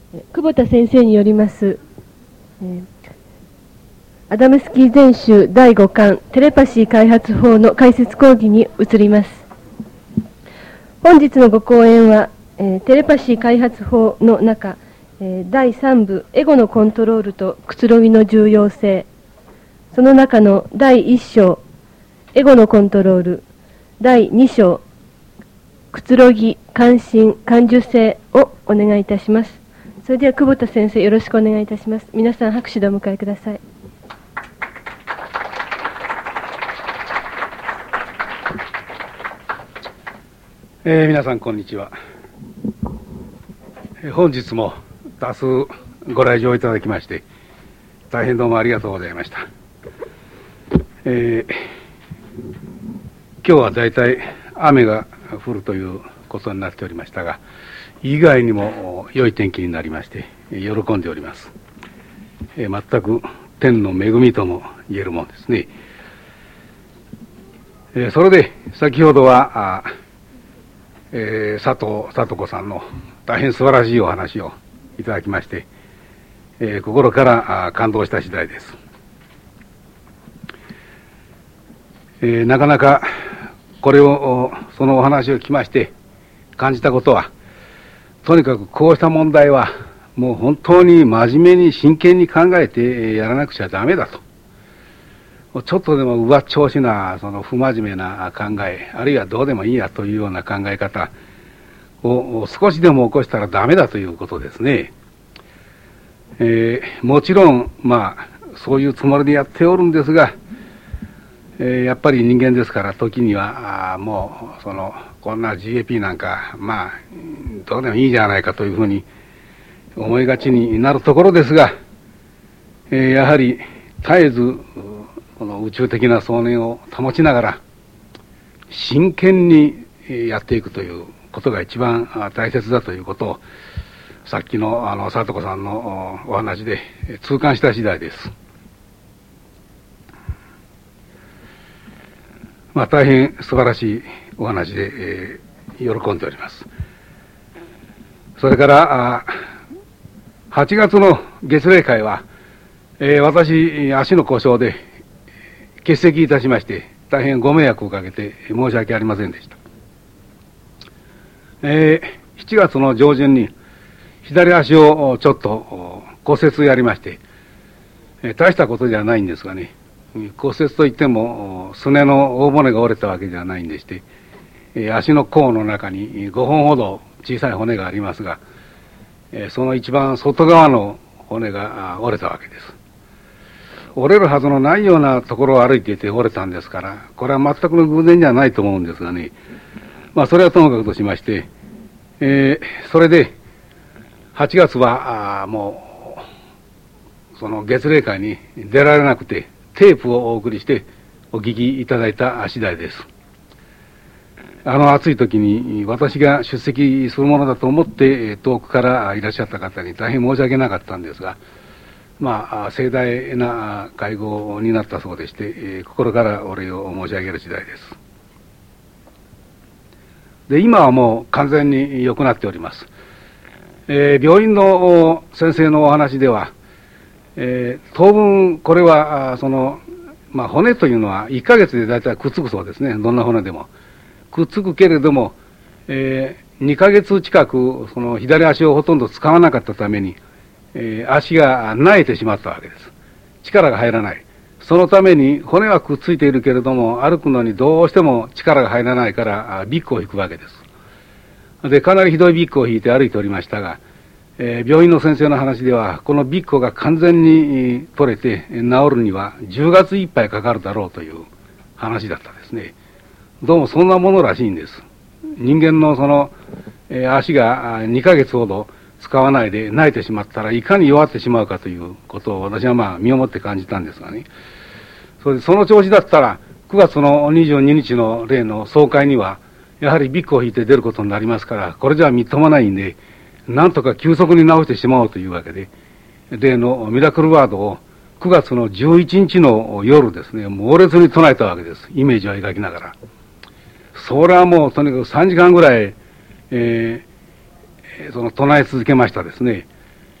久保田先生によります、アダムスキー全集第5巻テレパシー開発法の解説講義に移ります。本日のご講演は、テレパシー開発法の中、第3部エゴのコントロールとくつろぎの重要性、その中の第1章エゴのコントロール、第2章くつろぎ、関心、感受性をお願いいたします。それでは久保田先生、よろしくお願いいたします。皆さん拍手でお迎えください。 皆さんこんにちは。本日も多数ご来場いただきまして大変どうもありがとうございました。今日はだいたい雨が降るということになっておりましたが、意外にも良い天気になりまして喜んでおります。全く天の恵みとも言えるもんですね。それで先ほどは佐藤子さんの大変素晴らしいお話をいただきまして、心から感動した次第です。なかなかそのお話を聞きまして感じたことは、とにかくこうした問題はもう本当に真面目に真剣に考えてやらなくちゃダメだと。ちょっとでも上っ調子なその不真面目な考え、あるいはどうでもいいやというような考え方を少しでも起こしたらダメだということですね。もちろんそういうつもりでやっておるんですが、やっぱり人間ですから時にはもうこんな GAP なんかどうでもいいじゃないかというふうに思いがちになるところですが、やはり絶えずこの宇宙的な想念を保ちながら真剣にやっていくということが一番大切だということをさっきの佐藤子さんのお話で痛感した次第です。大変素晴らしいお話で、喜んでおります。それから8月の月例会は、私足の故障で欠席いたしまして大変ご迷惑をかけて申し訳ありませんでした。7月の上旬に左足をちょっと骨折やりまして、大したことじゃないんですがね、骨折といってもすねの大骨が折れたわけではないんでして、足の甲の中に5本ほど小さい骨がありますが、その一番外側の骨が折れたわけです。折れるはずのないようなところを歩いていて折れたんですから、これは全くの偶然じゃないと思うんですがね、それはともかくとしまして、それで8月はもうその月例会に出られなくてテープをお送りしてお聞きいただいた次第です。暑い時に私が出席するものだと思って遠くからいらっしゃった方に大変申し訳なかったんですが、盛大な会合になったそうでして、心からお礼を申し上げる次第です。で、今はもう完全に良くなっております。病院の先生のお話では、当分これは骨というのは1ヶ月でだいたいくっつくそうですね。どんな骨でもくっつくけれども、2ヶ月近くその左足をほとんど使わなかったために、足が萎えてしまったわけです。力が入らない。そのために骨はくっついているけれども歩くのにどうしても力が入らないからビッグを引くわけです。で、かなりひどいビッグを引いて歩いておりましたが、病院の先生の話ではこのビッグが完全に取れて治るには10月いっぱいかかるだろうという話だったですね。どうもそんなものらしいんです。人間の足が2ヶ月ほど使わないで萎えてしまったらいかに弱ってしまうかということを私は身をもって感じたんですがね。その調子だったら9月の22日の例の総会にはやはりビッグを引いて出ることになりますから、これじゃみっともないんでなんとか急速に治してしまおうというわけで、例のミラクルワードを9月の11日の夜ですね、猛烈に唱えたわけです。イメージを描きながら。それはもうとにかく3時間ぐらい、唱え続けましたですね。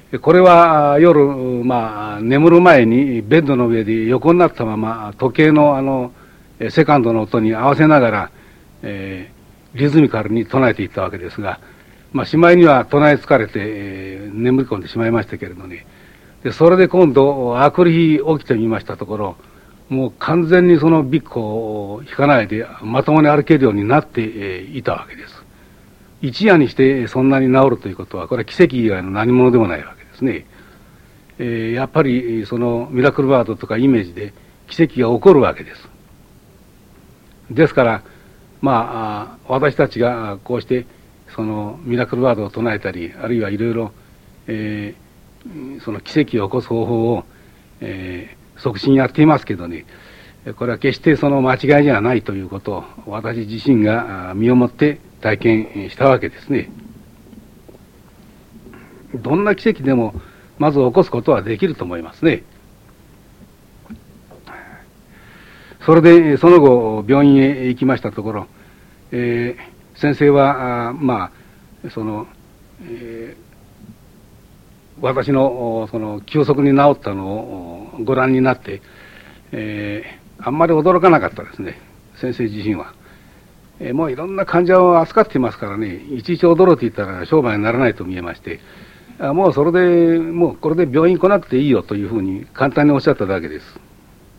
これは夜、眠る前にベッドの上で横になったまま時計のセカンドの音に合わせながら、リズミカルに唱えていったわけですが、しまいには唱え疲れて、眠り込んでしまいましたけれどね。でそれで今度あくる日起きてみましたところ、もう完全にそのビッコを引かないでまともに歩けるようになっていたわけです。一夜にしてそんなに治るということは、これは奇跡以外の何者でもないわけですね。やっぱりそのミラクルワードとかイメージで奇跡が起こるわけです。ですから私たちがこうしてそのミラクルワードを唱えたり、あるいはいろいろその奇跡を起こす方法を、促進やっていますけどね、これは決してその間違いじゃないということを私自身が身をもって体験したわけですね。どんな奇跡でもまず起こすことはできると思いますね。それでその後病院へ行きましたところ、先生はその、私のその急速に治ったのをご覧になって、あんまり驚かなかったですね、先生自身は。もういろんな患者を扱っていますからね、いちいち驚いていたら商売にならないと見えまして、もうそれでもうこれで病院来なくていいよというふうに簡単におっしゃっただけです。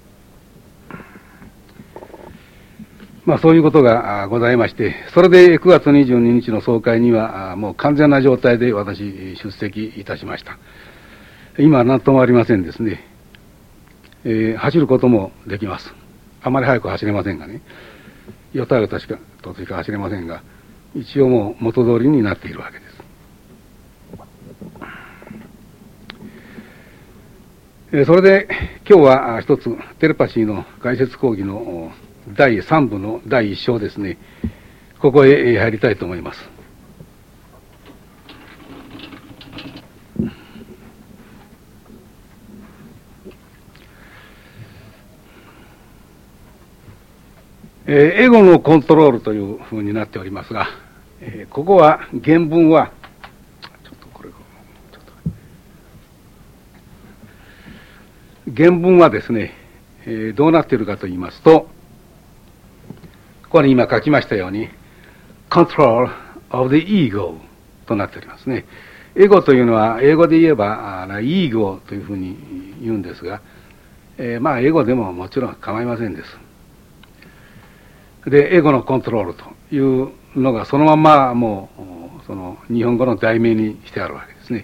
そういうことがございまして、それで9月22日の総会にはもう完全な状態で私出席いたしました。今は何ともありませんですね。走ることもできます。あまり早く走れませんがね、よたよたしか走れませんが、一応もう元通りになっているわけです。それで今日は一つテレパシーの解説講義の第3部の第1章ですね、ここへ入りたいと思います。エゴのコントロールというふうになっておりますが、ここは原文はですね、どうなっているかと言いますと、ここに今書きましたように Control of the Ego となっておりますね。エゴというのは英語で言えばイーゴというふうに言うんですが、エゴでももちろん構いませんです。でエゴのコントロールというのがそのままもうその日本語の題名にしてあるわけですね。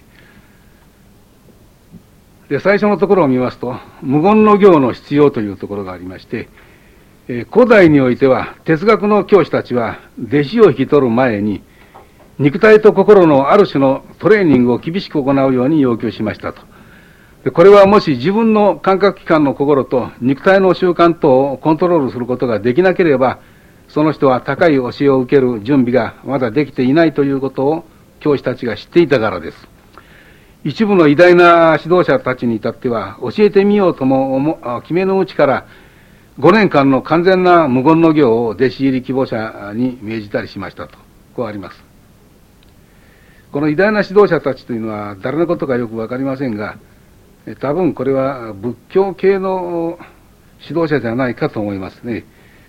で最初のところを見ますと、無言の行の必要というところがありまして、古代においては哲学の教師たちは弟子を引き取る前に肉体と心のある種のトレーニングを厳しく行うように要求しましたと。でこれはもし自分の感覚器官の心と肉体の習慣等をコントロールすることができなければ、その人は高い教えを受ける準備がまだできていないということを教師たちが知っていたからです。一部の偉大な指導者たちに至っては教えてみようとも決めのうちから5年間の完全な無言の行を弟子入り希望者に命じたりしましたと、こうあります。この偉大な指導者たちというのは誰のことかよくわかりませんが、多分これは仏教系の指導者じゃないかと思いますね。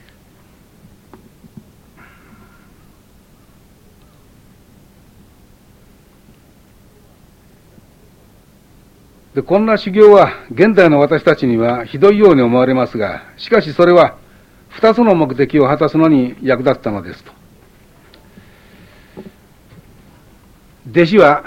でこんな修行は現代の私たちにはひどいように思われますが、しかしそれは2つの目的を果たすのに役立ったのですと。弟子は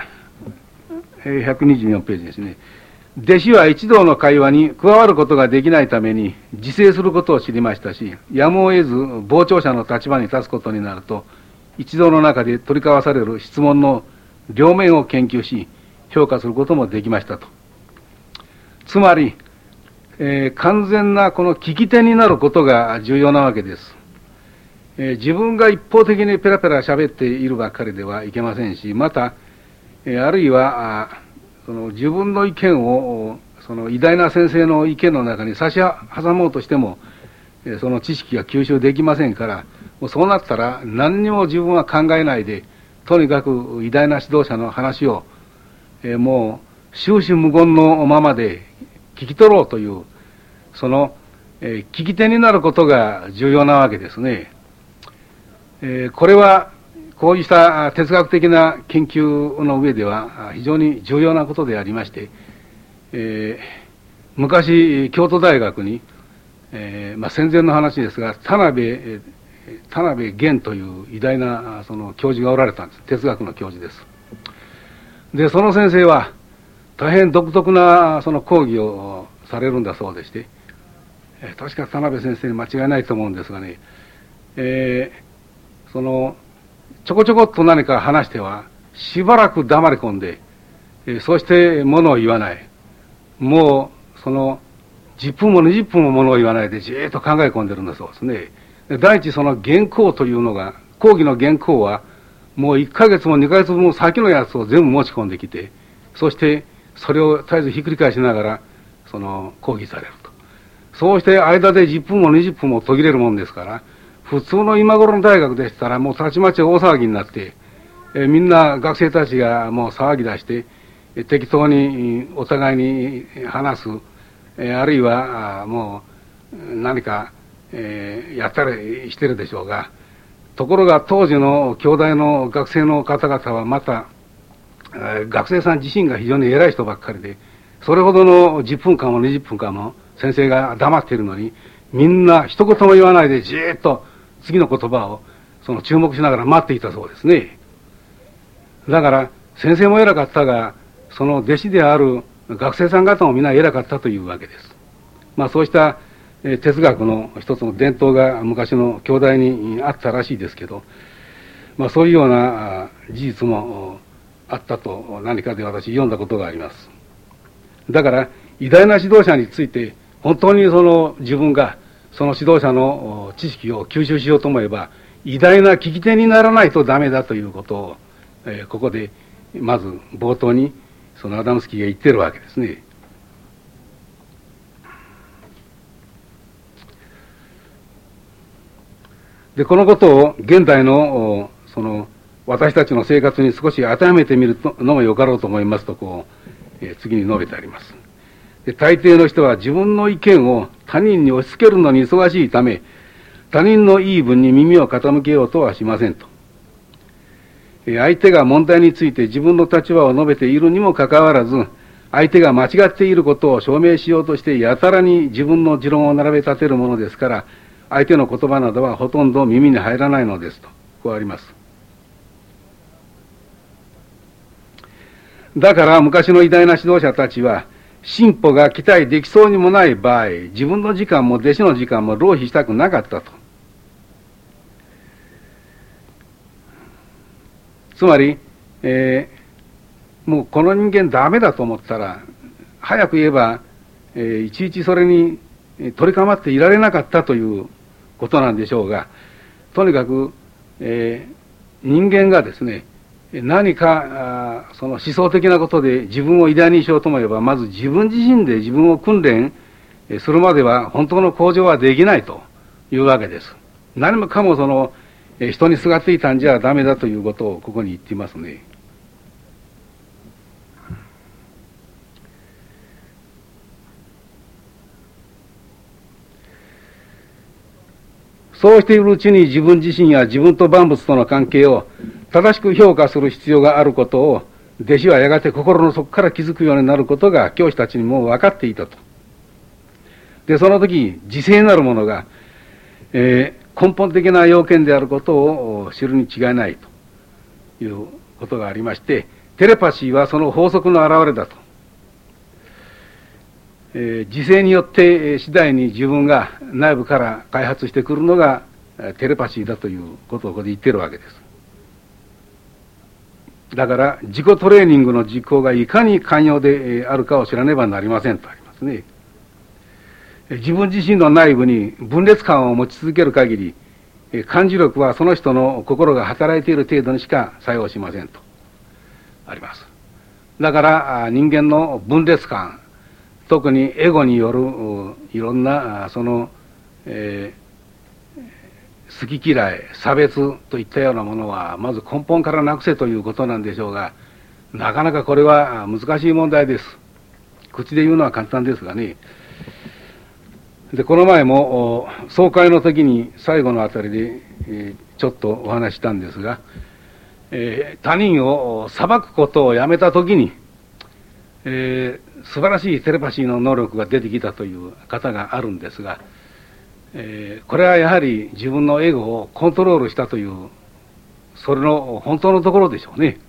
124ページですね。弟子は一同の会話に加わることができないために自制することを知りましたし、やむを得ず傍聴者の立場に立つことになると、一同の中で取り交わされる質問の両面を研究し評価することもできましたと。つまり、完全なこの聞き手になることが重要なわけです。自分が一方的にペラペラ喋っているばっかりではいけませんし、また、あるいはその自分の意見をその偉大な先生の意見の中に差し挟もうとしても、その知識が吸収できませんから、もうそうなったら何にも自分は考えないで、とにかく偉大な指導者の話を、も終始無言のままで聞き取ろうという、その、聞き手になることが重要なわけですね。これはこうした哲学的な研究の上では非常に重要なことでありまして、昔京都大学に、戦前の話ですが田辺玄という偉大なその教授がおられたんです。哲学の教授です。でその先生は大変独特なその講義をされるんだそうでして、確か田辺先生に間違いないと思うんですがね、そのちょこちょこっと何か話してはしばらく黙り込んで、そして物を言わない。もうその10分も20分も物を言わないでじーっと考え込んでるんだそうですね。第一その原稿というのが、講義の原稿はもう1ヶ月も2ヶ月も先のやつを全部持ち込んできて、そしてそれを絶えずひっくり返しながらその講義されると。そうして間で10分も20分も途切れるもんですから、普通の今頃の大学でしたらもうたちまち大騒ぎになって、みんな学生たちがもう騒ぎ出して、適当にお互いに話す、あるいはもう何か、やったりしてるでしょうが、ところが当時の京大の学生の方々はまた、学生さん自身が非常に偉い人ばっかりで、それほどの10分間も20分間も先生が黙っているのに、みんな一言も言わないでじーっと次の言葉をその注目しながら待っていたそうですね。だから先生も偉かったが、その弟子である学生さん方も皆偉かったというわけです。そうした哲学の一つの伝統が昔の京大にあったらしいですけど、そういうような事実もあったと何かで私読んだことがあります。だから偉大な指導者について本当にその自分がその指導者の知識を吸収しようと思えば偉大な聞き手にならないとダメだということを、ここでまず冒頭にそのアダムスキーが言ってるわけですね。でこのことを現代のその私たちの生活に少し当てはめてみるのもよかろうと思いますと次に述べてあります。で大抵の人は自分の意見を他人に押し付けるのに忙しいため、他人の言い分に耳を傾けようとはしませんと。相手が問題について自分の立場を述べているにもかかわらず、相手が間違っていることを証明しようとしてやたらに自分の持論を並べ立てるものですから、相手の言葉などはほとんど耳に入らないのですと、こうあります。だから昔の偉大な指導者たちは、進歩が期待できそうにもない場合、自分の時間も弟子の時間も浪費したくなかったと。つまり、もうこの人間ダメだと思ったら、早く言えば、いちいちそれに取り構っていられなかったということなんでしょうが、とにかく、人間がですね、何かその思想的なことで自分を偉大にしようと思えば、まず自分自身で自分を訓練するまでは本当の向上はできないというわけです。何もかもその人にすがっていたんじゃダメだということをここに言っていますね。そうしているうちに自分自身や自分と万物との関係を正しく評価する必要があることを弟子はやがて心の底から気づくようになることが教師たちにも分かっていたと。でその時自性なるものが、根本的な要件であることを知るに違いないということがありまして、テレパシーはその法則の表れだと。自性によって次第に自分が内部から開発してくるのがテレパシーだということをここで言ってるわけです。だから自己トレーニングの実行がいかに寛容であるかを知らねばなりませんとありますね。自分自身の内部に分裂感を持ち続ける限り、感受力はその人の心が働いている程度にしか作用しませんとあります。だから人間の分裂感、特にエゴによるいろんなその、好き嫌い、差別といったようなものはまず根本からなくせということなんでしょうが、 なかなかこれは難しい問題です。口で言うのは簡単ですがね。で、この前も総会の時に最後のあたりで、ちょっとお話したんですが、他人を裁くことをやめた時に、素晴らしいテレパシーの能力が出てきたという方があるんですが、これはやはり自分のエゴをコントロールしたという、それの本当のところでしょうね。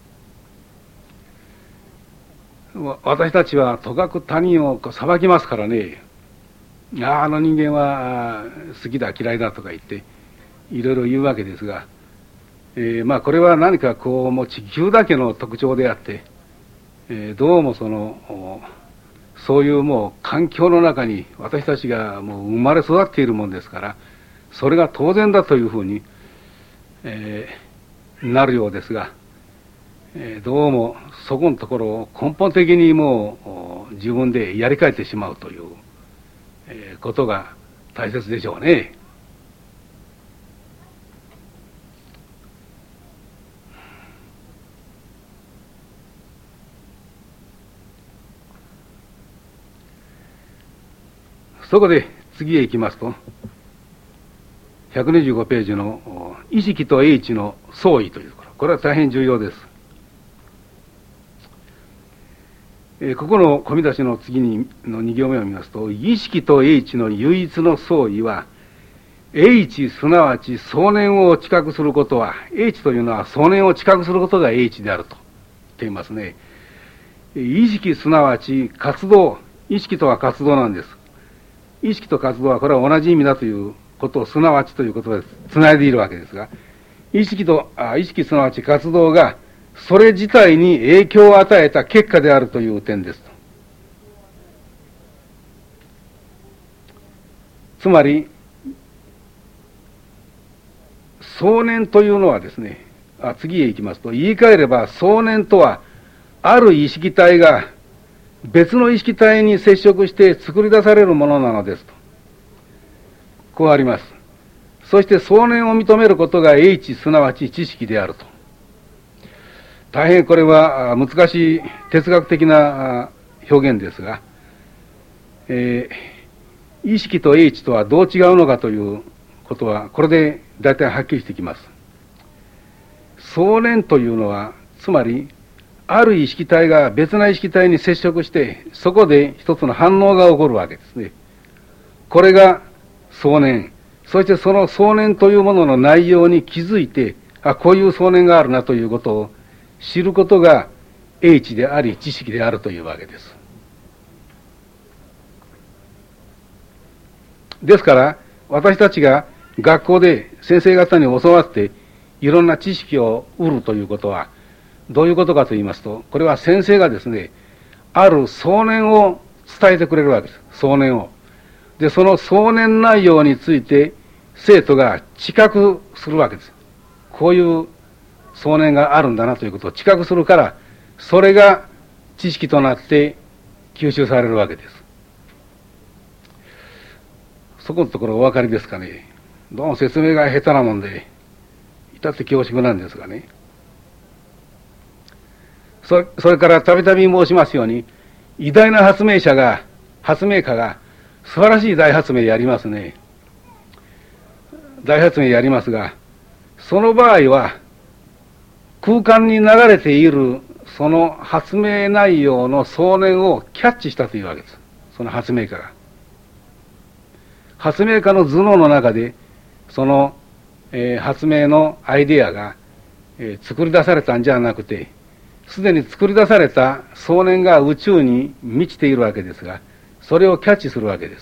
私たちはとかく他人を裁きますからね、あの人間は好きだ嫌いだとか言っていろいろ言うわけですが、まあこれは何かこうもう地球だけの特徴であって、どうもそういうもう環境の中に私たちがもう生まれ育っているもんですから、それが当然だというふうに、なるようですが、どうもそこのところを根本的にもう自分でやり替えてしまうという、ことが大切でしょうね。そこで次へ行きますと、125ページの意識と英知の相違というところ、これは大変重要です。ここの込み出しの次にの2行目を見ますと、意識と英知の唯一の相違は、英知すなわち想念を知覚することは、英知というのは想念を知覚することが英知であると言っていますね。意識すなわち活動、意識とは活動なんです。意識と活動はこれは同じ意味だということをすなわちという言葉でつないでいるわけですが、意識すなわち活動がそれ自体に影響を与えた結果であるという点ですと。つまり想念というのはですね、次へ行きますと、言い換えれば想念とはある意識体が別の意識体に接触して作り出されるものなのですと。こうあります。そして想念を認めることが英知すなわち知識であると。大変これは難しい哲学的な表現ですが、意識と英知とはどう違うのかということはこれで大体はっきりしてきます。想念というのはつまりある意識体が別な意識体に接触してそこで一つの反応が起こるわけですね。これが想念。そしてその想念というものの内容に気づいて、こういう想念があるなということを知ることが英知であり知識であるというわけです。ですから私たちが学校で先生方に教わっていろんな知識を得るということはどういうことかと言いますと、これは先生がですね、ある想念を伝えてくれるわけです。想念を。で、その想念内容について生徒が知覚するわけです。こういう想念があるんだなということを知覚するから、それが知識となって吸収されるわけです。そこのところお分かりですかね。どうも説明が下手なもんで、至って恐縮なんですがね。それからたびたび申しますように、偉大な発明家が素晴らしい大発明やりますね。大発明やりますが、その場合は空間に流れているその発明内容の想念をキャッチしたというわけです。その発明家が。発明家の頭脳の中でその、発明のアイデアが、作り出されたんじゃなくて、すでに作り出された想念が宇宙に満ちているわけですが、それをキャッチするわけです。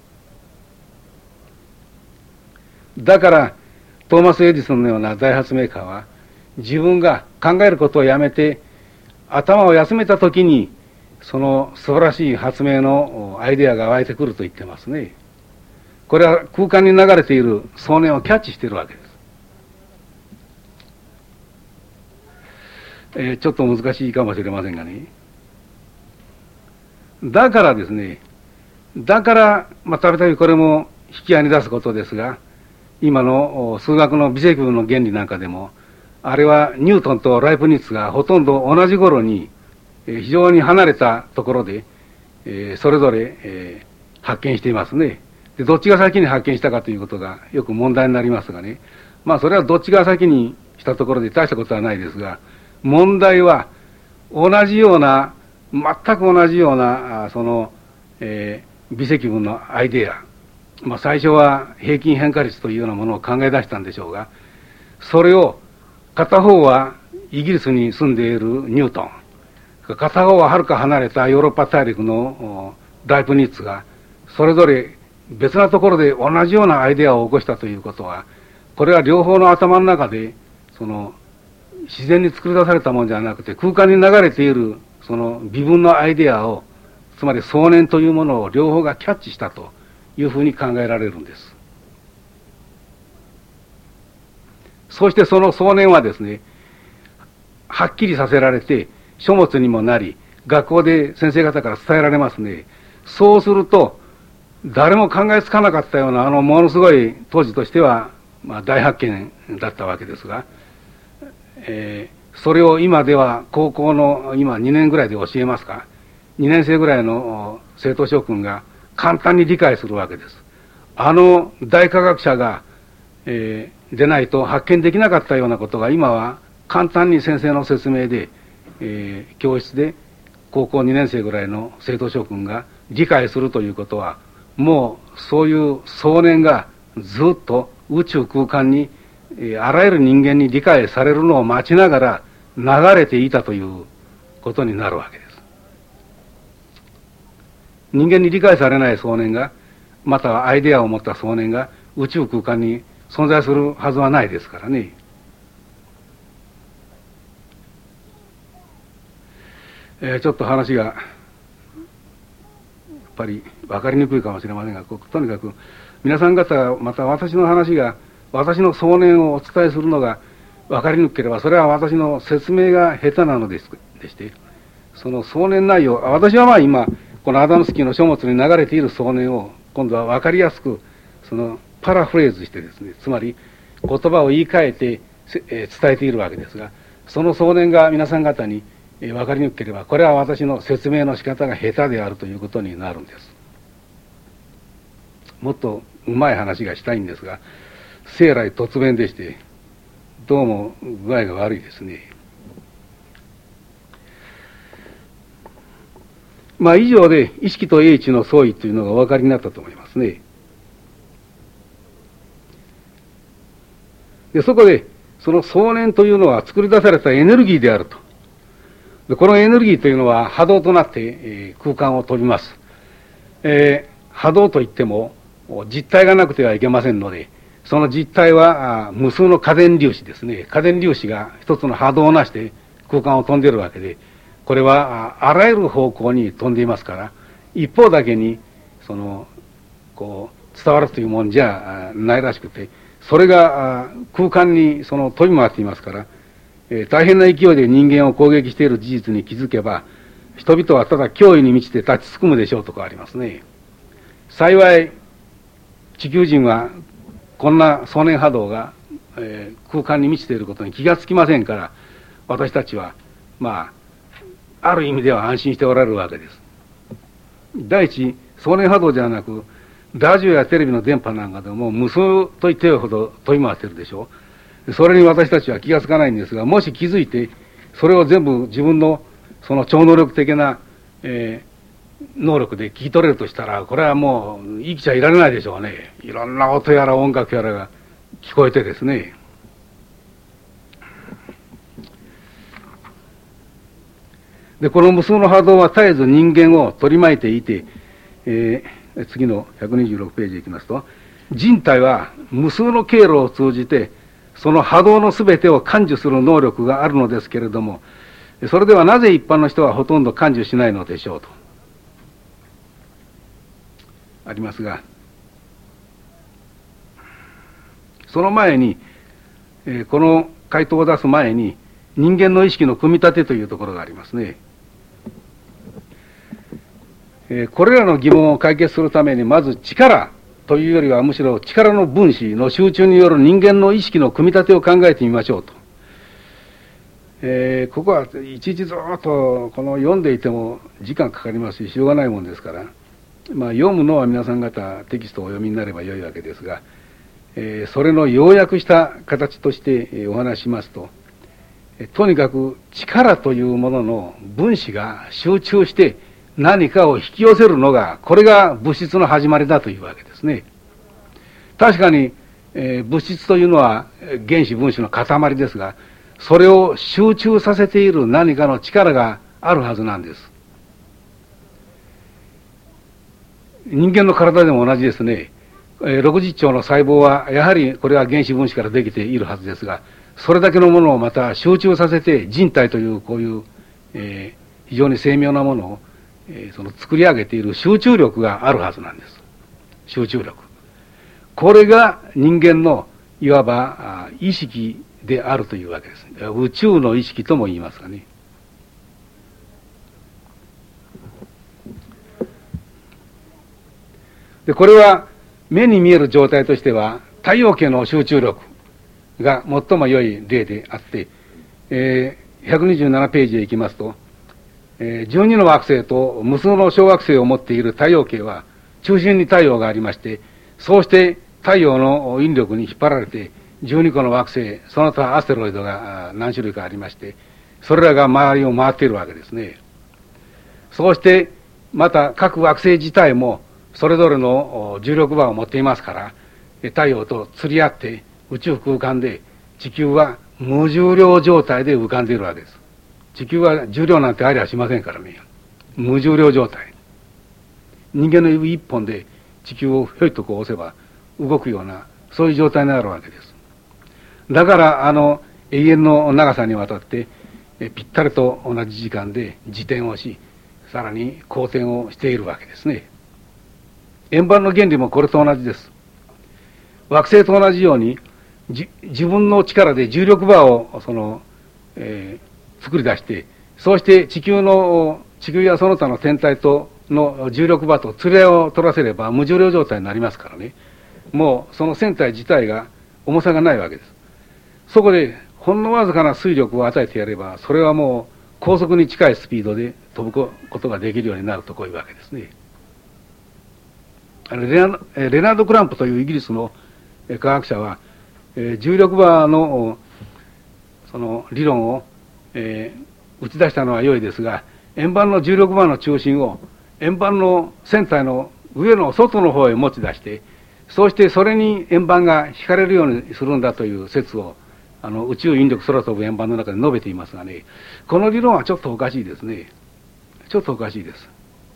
だからトーマス・エジソンのような大発明家は自分が考えることをやめて頭を休めた時にその素晴らしい発明のアイデアが湧いてくると言ってますね。これは空間に流れている想念をキャッチしているわけです。ちょっと難しいかもしれませんがね。だからですね、たびたびこれも引き合いに出すことですが、今の数学の微積分の原理なんかでもあれはニュートンとライプニッツがほとんど同じ頃に、非常に離れたところで、それぞれ、発見していますね。で、どっちが先に発見したかということがよく問題になりますがね。まあそれはどっちが先にしたところで大したことはないですが、問題は同じような、全く同じような、微積分のアイデア。まあ最初は平均変化率というようなものを考え出したんでしょうが、それを片方はイギリスに住んでいるニュートン、片方ははるか離れたヨーロッパ大陸のライプニッツが、それぞれ別なところで同じようなアイデアを起こしたということは、これは両方の頭の中で、自然に作り出されたものじゃなくて、空間に流れている、微分のアイデアを、つまり想念というものを両方がキャッチしたというふうに考えられるんです。そしてその想念はですね、はっきりさせられて、書物にもなり、学校で先生方から伝えられますね。そうすると、誰も考えつかなかったような、ものすごい、当時としては、大発見だったわけですが、それを今では高校の今2年ぐらいで教えますか、2年生ぐらいの生徒諸君が簡単に理解するわけです。大科学者が、でないと発見できなかったようなことが今は簡単に先生の説明で、教室で高校2年生ぐらいの生徒諸君が理解するということは、もうそういう想念がずっと宇宙空間に、あらゆる人間に理解されるのを待ちながら流れていたということになるわけです。人間に理解されない想念が、またはアイデアを持った想念が宇宙空間に存在するはずはないですからね。ちょっと話がやっぱり分かりにくいかもしれませんが、とにかく皆さん方、また私の話が、私の想念をお伝えするのが分かりにくければ、それは私の説明が下手なのでして、その想念内容、私は今このアダムスキーの書物に流れている想念を今度は分かりやすくパラフレーズしてですね、つまり言葉を言い換えて伝えているわけですが、その想念が皆さん方に分かりにくければ、これは私の説明の仕方が下手であるということになるんです。もっとうまい話がしたいんですが、生来突然でしてどうも具合が悪いですね。以上で意識と英知の相違というのがお分かりになったと思いますね。で、そこでその想念というのは作り出されたエネルギーであると。で、このエネルギーというのは波動となって、空間を飛びます。波動といっても実体がなくてはいけませんので、その実体は無数の過電粒子ですね。過電粒子が一つの波動をなして空間を飛んでいるわけで、これはあらゆる方向に飛んでいますから、一方だけに伝わるというもんじゃないらしくて、それが空間に飛び回っていますから、大変な勢いで人間を攻撃している事実に気づけば、人々はただ脅威に満ちて立ちすくむでしょうとかありますね。幸い地球人はこんな想念波動が、空間に満ちていることに気がつきませんから、私たちはある意味では安心しておられるわけです。第一、想念波動じゃなく、ラジオやテレビの電波なんかでも無数と言ってよいほど飛び回っているでしょう。それに私たちは気がつかないんですが、もし気づいてそれを全部自分の超能力的な、能力で聞き取れるとしたら、これはもう生きちゃいられないでしょうね。いろんな音やら音楽やらが聞こえてですね。で、この無数の波動は絶えず人間を取り巻いていて、次の126ページいきますと、人体は無数の経路を通じてその波動のすべてを感受する能力があるのですけれども、それではなぜ一般の人はほとんど感受しないのでしょうとありますが、その前に、この回答を出す前に人間の意識の組み立てというところがありますね。これらの疑問を解決するために、まず力というよりはむしろ力の分子の集中による人間の意識の組み立てを考えてみましょうと。 ここはいちいちずっとこの読んでいても時間かかりますししょうがないもんですから、読むのは皆さん方テキストをお読みになればよいわけですが、それの要約した形としてお話ししますと、とにかく力というものの分子が集中して何かを引き寄せるのが、これが物質の始まりだというわけですね。確かに、物質というのは原子分子の塊ですが、それを集中させている何かの力があるはずなんです。人間の体でも同じですね。60兆の細胞はやはりこれは原子分子からできているはずですが、それだけのものをまた集中させて人体というこういう、非常に精妙なものを、その作り上げている集中力があるはずなんです。集中力。これが人間のいわば意識であるというわけです。宇宙の意識とも言いますがね。で、これは目に見える状態としては太陽系の集中力が最も良い例であって、127ページへ行きますと、12の惑星と無数の小惑星を持っている太陽系は中心に太陽がありまして、そうして太陽の引力に引っ張られて12個の惑星、その他アステロイドが何種類かありまして、それらが周りを回っているわけですね。そうしてまた各惑星自体もそれぞれの重力場を持っていますから、太陽と釣り合って宇宙空間で地球は無重量状態で浮かんでいるわけです。地球は重量なんてありゃしませんからね。無重量状態。人間の指一本で地球をひょいとこう押せば動くような、そういう状態になるわけです。だから永遠の長さにわたってぴったりと同じ時間で自転をし、さらに公転をしているわけですね。円盤の原理もこれと同じです。惑星と同じように自分の力で重力場を作り出して、そうして地球やその他の天体との重力場と釣り合いを取らせれば無重量状態になりますからね。もうその船体自体が重さがないわけです。そこでほんのわずかな推力を与えてやれば、それはもう高速に近いスピードで飛ぶことができるようになると、こういうわけですね。レナード・クランプというイギリスの科学者は、重力場のその理論を、打ち出したのは良いですが、円盤の重力場の中心を円盤の船体の上の外の方へ持ち出して、そうしてそれに円盤が引かれるようにするんだという説を宇宙引力空飛ぶ円盤の中で述べていますがね、この理論はちょっとおかしいですね。ちょっとおかしいです。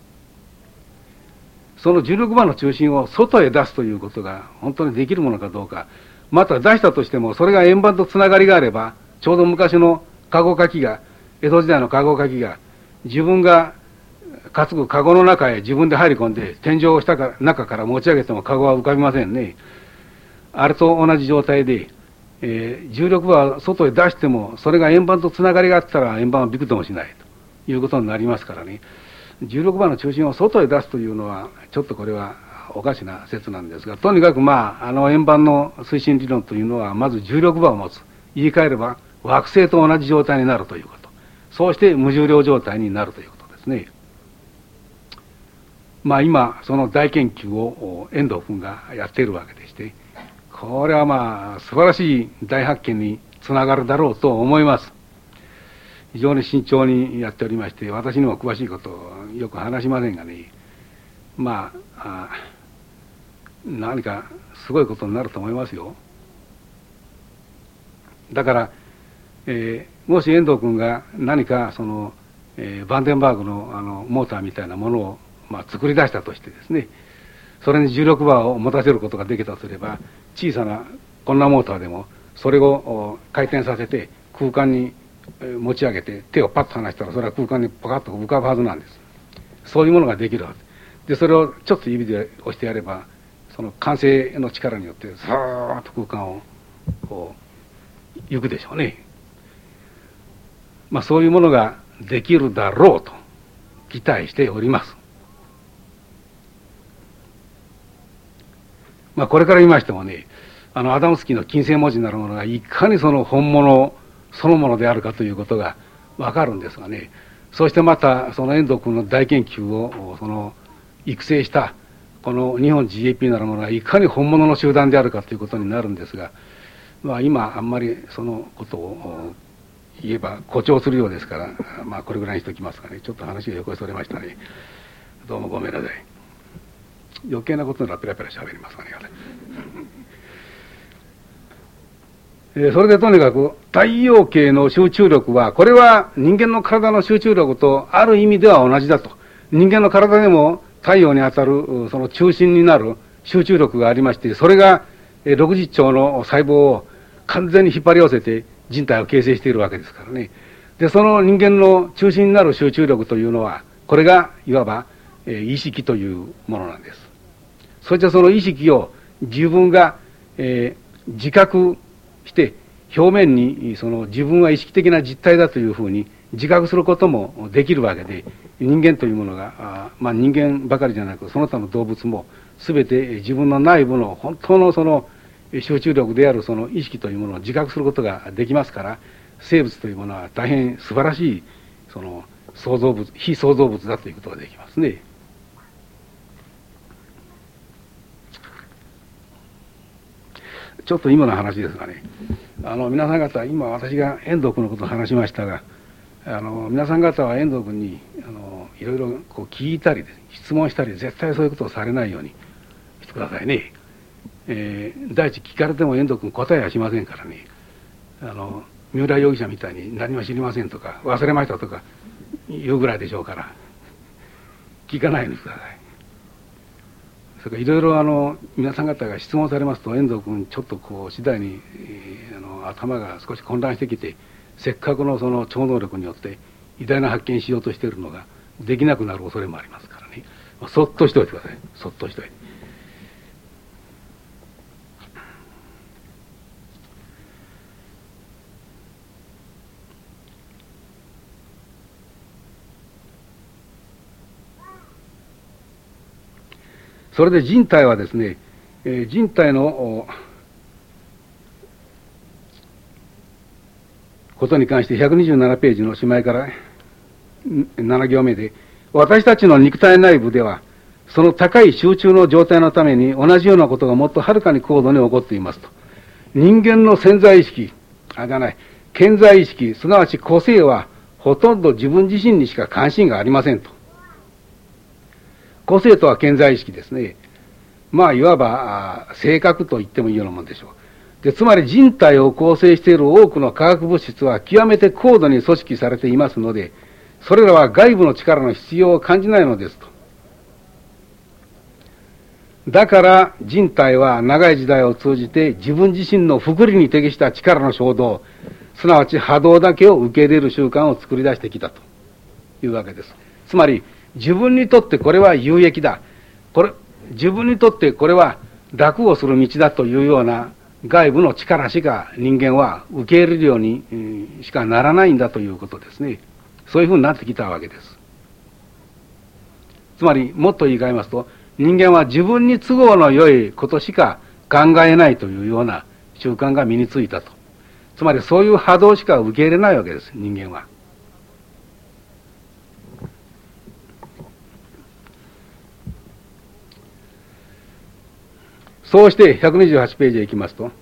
その重力場の中心を外へ出すということが本当にできるものかどうか、また出したとしてもそれが円盤とつながりがあれば、ちょうど昔のカゴカキが、江戸時代のカゴカキが自分が担ぐカゴの中へ自分で入り込んで天井を中から持ち上げてもカゴは浮かびませんね。あれと同じ状態で、重力場を外へ出してもそれが円盤とつながりがあったら円盤はびくともしないということになりますからね。重力場の中心を外へ出すというのはちょっとこれはおかしな説なんですが、とにかく円盤の推進理論というのはまず重力場を持つ、言い換えれば惑星と同じ状態になるということ、そうして無重量状態になるということですね。今その大研究を遠藤君がやっているわけでして、これは素晴らしい大発見につながるだろうと思います。非常に慎重にやっておりまして、私にも詳しいことをよく話しませんがね、何かすごいことになると思いますよ。だから、もし遠藤君が何かバンデンバーグのモーターみたいなものを作り出したとしてですね、それに重力場を持たせることができたとすれば、小さなこんなモーターでもそれを回転させて空間に持ち上げて手をパッと離したら、それは空間にパカッと浮かぶはずなんです。そういうものができるはずで、それをちょっと指で押してやれば、その慣性の力によってさーっと空間をこう行くでしょうね。そういうものができるだろうと期待しております。これから言いましてもね、アダムスキーの金星文字なるものがいかにその本物そのものであるかということがわかるんですがね。そしてまたその遠藤君の大研究をその育成したこの日本 GAP なるものがいかに本物の集団であるかということになるんですが、今あんまりそのことを言えば誇張するようですから、これぐらいにしておきますかね。ちょっと話が横へそれましたね。どうもごめんなさい。余計なことならペラペラ喋りますがね。それでとにかく太陽系の集中力は、これは人間の体の集中力とある意味では同じだと。人間の体でも太陽に当たるその中心になる集中力がありまして、それが60兆の細胞を完全に引っ張り寄せて人体を形成しているわけですからね。で、その人間の中心になる集中力というのは、これがいわば意識というものなんです。そしてその意識を自分が自覚して表面にその自分は意識的な実体だというふうに自覚することもできるわけで、人間というものが人間ばかりじゃなくその他の動物も全て自分の内部の本当のその集中力であるその意識というものを自覚することができますから、生物というものは大変素晴らしいその創造物、非創造物だということができますね。ちょっと今の話ですがね、皆さん方、今私が遠藤君のことを話しましたが、皆さん方は遠藤君にいろいろこう聞いたり質問したり、絶対そういうことをされないようにしてくださいね。第一聞かれても遠藤君答えはしませんからね。三浦容疑者みたいに何も知りませんとか忘れましたとか言うぐらいでしょうから聞かないようにしてください。それからいろいろ皆さん方が質問されますと、遠藤君ちょっとこう次第に、頭が少し混乱してきて、せっかくのその超能力によって偉大な発見しようとしているのができなくなる恐れもありますからね。そっとしておいてください。そっとしておいて。それで人体はですね、人体のことに関して127ページのしまいから7行目で、私たちの肉体内部ではその高い集中の状態のために同じようなことがもっとはるかに高度に起こっていますと。人間の潜在意識、顕在意識、すなわち個性はほとんど自分自身にしか関心がありませんと。個性とは顕在意識ですね。いわば性格と言ってもいいようなもんでしょう。で、つまり人体を構成している多くの化学物質は極めて高度に組織されていますので、それらは外部の力の必要を感じないのですと。だから人体は長い時代を通じて自分自身の福利に適した力の衝動、すなわち波動だけを受け入れる習慣を作り出してきたというわけです。つまり自分にとってこれは有益だ、自分にとってこれは楽をする道だというような外部の力しか人間は受け入れるようにしかならないんだということですね。そういうふうになってきたわけです。つまりもっと言い換えますと、人間は自分に都合の良いことしか考えないというような習慣が身についたと。つまりそういう波動しか受け入れないわけです、人間は。そうして128ページへ行きますと、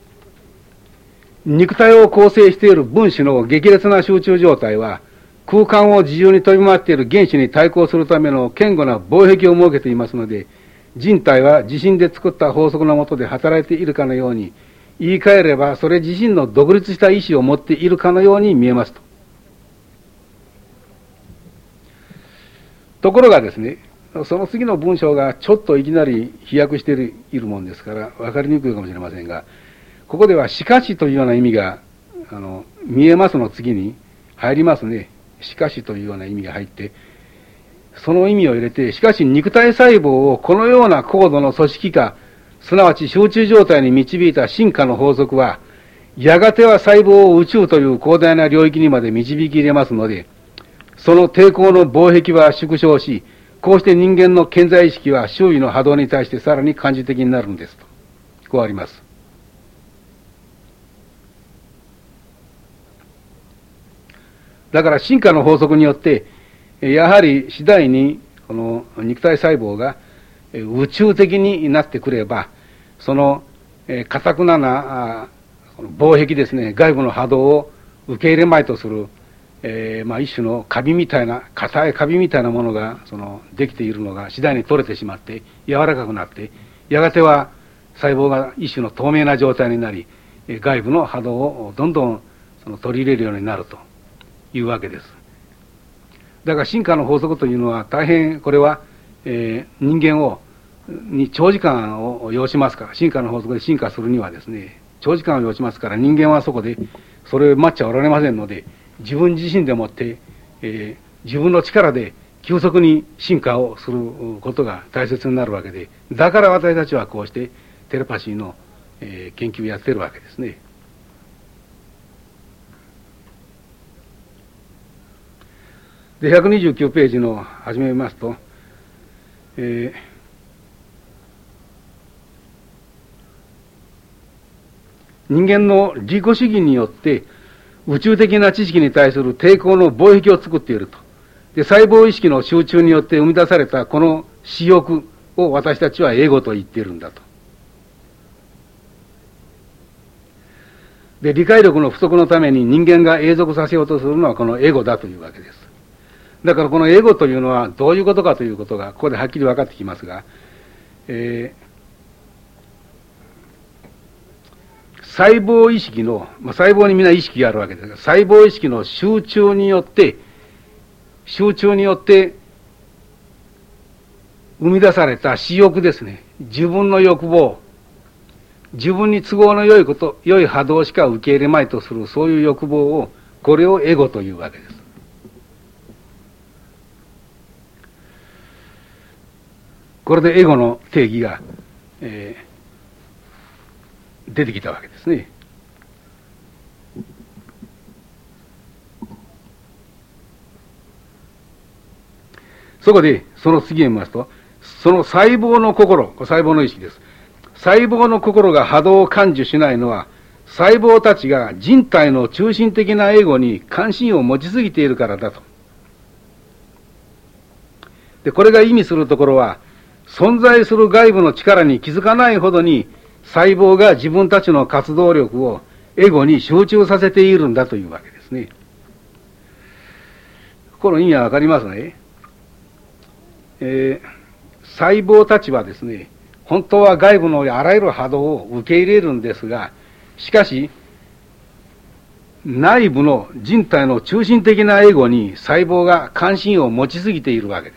肉体を構成している分子の激烈な集中状態は、空間を自由に飛び回っている原子に対抗するための堅固な防壁を設けていますので、人体は自身で作った法則の下で働いているかのように、言い換えればそれ自身の独立した意志を持っているかのように見えますと。ところがですね、その次の文章がちょっといきなり飛躍しているもんですから分かりにくいかもしれませんが、ここではしかしというような意味が見えますの次に入りますね。しかしというような意味が入って、その意味を入れて、しかし肉体細胞をこのような高度の組織化、すなわち集中状態に導いた進化の法則は、やがては細胞を宇宙という広大な領域にまで導き入れますので、その抵抗の防壁は縮小し、こうして人間の顕在意識は周囲の波動に対してさらに感受的になるんですと。こうあります。 だから進化の法則によって、やはり次第にこの肉体細胞が宇宙的になってくれば、その堅くなな防壁ですね、外部の波動を受け入れまいとする、一種のカビみたいな、硬いカビみたいなものができているのが次第に取れてしまって柔らかくなって、やがては細胞が一種の透明な状態になり、外部の波動をどんどん取り入れるようになるというわけです。だから進化の法則というのは大変これは、人間に長時間を要しますから、進化の法則で進化するにはですね、長時間を要しますから、人間はそこでそれを待っちゃおられませんので、自分自身でもって、自分の力で急速に進化をすることが大切になるわけで、だから私たちはこうしてテレパシーの、研究をやってるわけですね。で、129ページの始めますと、人間の自己主義によって宇宙的な知識に対する抵抗の防壁を作っていると。で、細胞意識の集中によって生み出されたこの私欲を私たちはエゴと言っているんだと。で、理解力の不足のために人間が永続させようとするのはこのエゴだというわけです。だからこのエゴというのはどういうことかということがここではっきり分かってきますが、細胞意識の、細胞にみんな意識があるわけですが、細胞意識の集中によって生み出された私欲ですね。自分の欲望、自分に都合の良いこと、良い波動しか受け入れまいとする、そういう欲望を、これをエゴというわけです。これでエゴの定義が、出てきたわけですね。そこでその次へ見ますと、その細胞の心、細胞の意識です。細胞の心が波動を感受しないのは、細胞たちが人体の中心的なエゴに関心を持ちすぎているからだと。で、これが意味するところは、存在する外部の力に気づかないほどに細胞が自分たちの活動力をエゴに集中させているんだというわけですね。この意味はわかりますね。細胞たちはですね、本当は外部のあらゆる波動を受け入れるんですが、しかし内部の人体の中心的なエゴに細胞が関心を持ちすぎているわけです。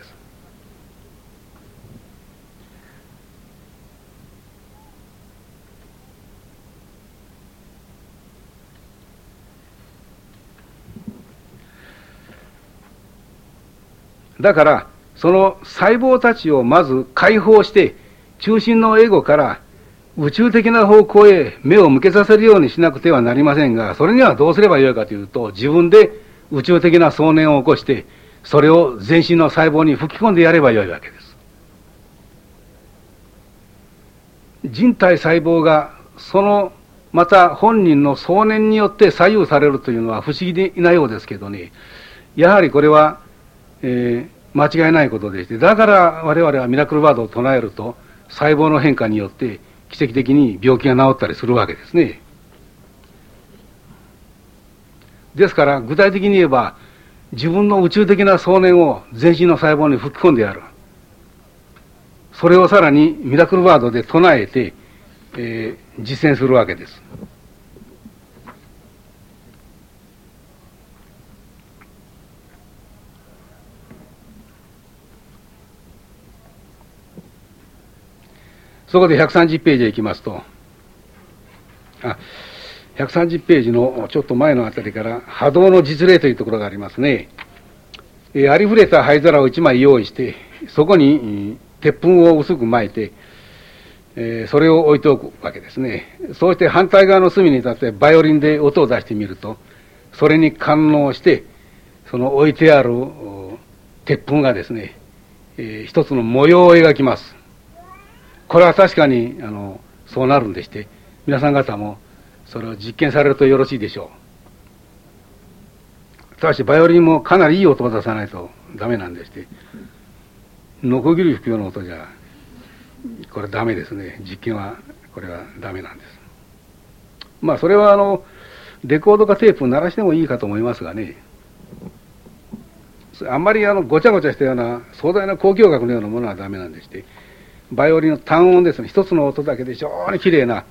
だからその細胞たちをまず解放して中心のエゴから宇宙的な方向へ目を向けさせるようにしなくてはなりませんが、それにはどうすればよいかというと、自分で宇宙的な想念を起こしてそれを全身の細胞に吹き込んでやればよいわけです。人体細胞がそのまた本人の想念によって左右されるというのは不思議なようですけどね、やはりこれは間違いないことでして、だから我々はミラクルワードを唱えると細胞の変化によって奇跡的に病気が治ったりするわけですね。ですから具体的に言えば自分の宇宙的な想念を全身の細胞に吹き込んでやる。それをさらにミラクルワードで唱えて、実践するわけです。そこで130ページへ行きますと、130ページのちょっと前のあたりから波動の実例というところがありますね。ありふれた灰皿を1枚用意して、そこに鉄粉を薄く巻いて、それを置いておくわけですね。そうして反対側の隅に立ってバイオリンで音を出してみると、それに感応してその置いてある鉄粉がですね、一つの模様を描きます。これは確かにそうなるんでして、皆さん方もそれを実験されるとよろしいでしょう。 ただしバイオリンもかなりいい音を出さないとダメなんでして、ノコギリ吹くような音じゃこれダメですね。実験はこれはダメなんです。まあそれはレコードかテープ鳴らしてもいいかと思いますがね、あんまりごちゃごちゃしたような壮大な交響楽のようなものはダメなんでして、バイオリンの単音ですね、一つの音だけで非常にきれいな、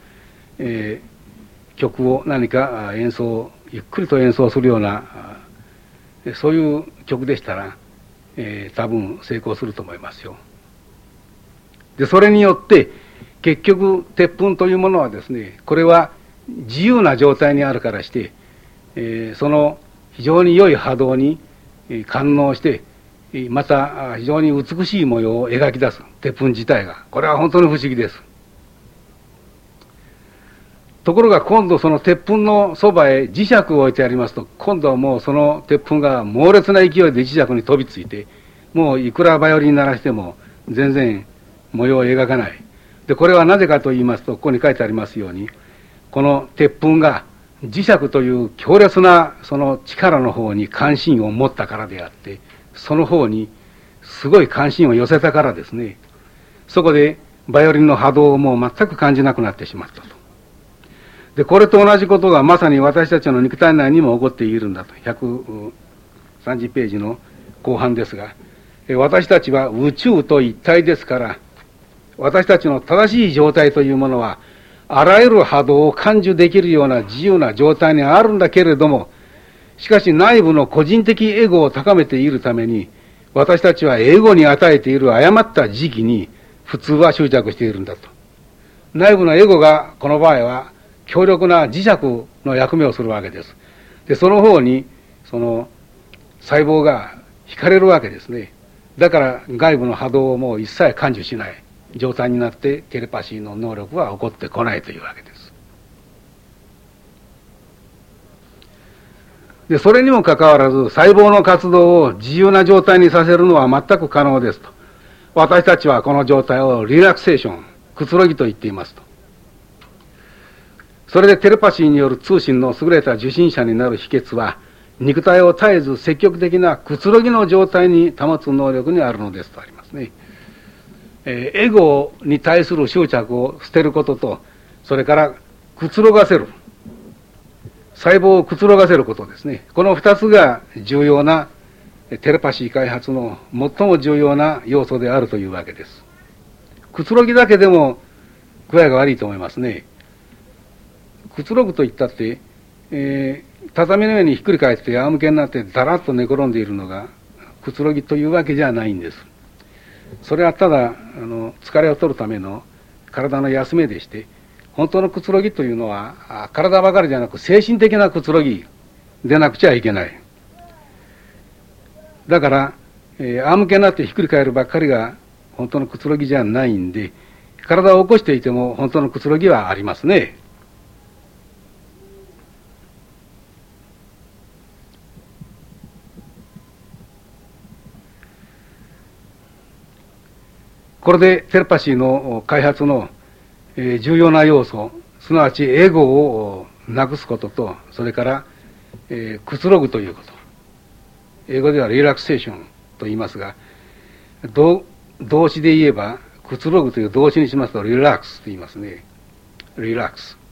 曲を何かゆっくりと演奏するようなそういう曲でしたら、多分成功すると思いますよ。でそれによって結局鉄粉というものはですね、これは自由な状態にあるからして、その非常に良い波動に感応して、また非常に美しい模様を描き出す鉄粉自体が、これは本当に不思議です。ところが今度その鉄粉のそばへ磁石を置いてありますと、今度はもうその鉄粉が猛烈な勢いで磁石に飛びついて、もういくらバイオリン鳴らしても全然模様を描かない。でこれはなぜかと言いますと、ここに書いてありますように、この鉄粉が磁石という強烈なその力の方に関心を持ったからであって、その方にすごい関心を寄せたからですね、そこでバイオリンの波動をもう全く感じなくなってしまったと。でこれと同じことがまさに私たちの肉体内にも起こっているんだと。130ページの後半ですが、私たちは宇宙と一体ですから、私たちの正しい状態というものはあらゆる波動を感受できるような自由な状態にあるんだけれども、しかし内部の個人的エゴを高めているために、私たちはエゴに与えている誤った時期に普通は執着しているんだと。内部のエゴがこの場合は強力な磁石の役目をするわけです。でその方にその細胞が惹かれるわけですね。だから外部の波動をもう一切感受しない状態になって、テレパシーの能力は起こってこないというわけです。でそれにもかかわらず細胞の活動を自由な状態にさせるのは全く可能ですと。私たちはこの状態をリラクセーション、くつろぎと言っていますと。それでテレパシーによる通信の優れた受信者になる秘訣は、肉体を絶えず積極的なくつろぎの状態に保つ能力にあるのですとありますね。エゴに対する執着を捨てることと、それからくつろがせる、細胞をくつろがせることですね。この二つが重要なテレパシー開発の最も重要な要素であるというわけです。くつろぎだけでも具合が悪いと思いますね。くつろぐと言ったって、畳の上にひっくり返って仰向けになってだらっと寝転んでいるのがくつろぎというわけじゃないんです。それはただ疲れを取るための体の休めでして、本当のくつろぎというのは体ばかりじゃなく精神的なくつろぎでなくちゃいけない。だから仰向けになってひっくり返るばっかりが本当のくつろぎじゃないんで、体を起こしていても本当のくつろぎはありますね。これでテレパシーの開発の重要な要素、すなわちエゴをなくすことと、それからくつろぐということ、英語ではリラクセーションと言いますが、動詞で言えばくつろぐという動詞にしますとリラックスと言いますね。リラックス。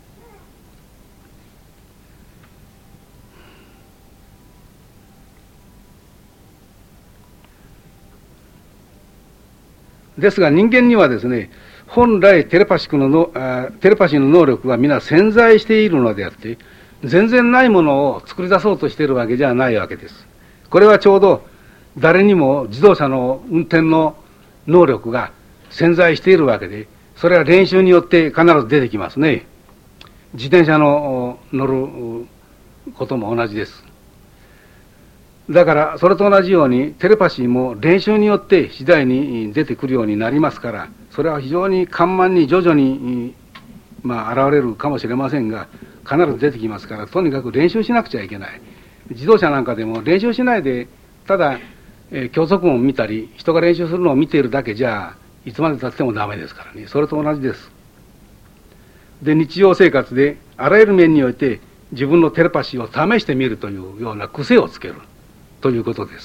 ですが人間にはですね、本来テレパシーの能力は皆潜在しているのであって、全然ないものを作り出そうとしているわけじゃないわけです。これはちょうど誰にも自動車の運転の能力が潜在しているわけで、それは練習によって必ず出てきますね。自転車の乗ることも同じです。だからそれと同じようにテレパシーも練習によって次第に出てくるようになりますから、それは非常に緩慢に徐々に現れるかもしれませんが、必ず出てきますから、とにかく練習しなくちゃいけない。自動車なんかでも練習しないでただ教則音を見たり人が練習するのを見ているだけじゃいつまで経ってもダメですからね。それと同じです。で日常生活であらゆる面において自分のテレパシーを試してみるというような癖をつけるということです。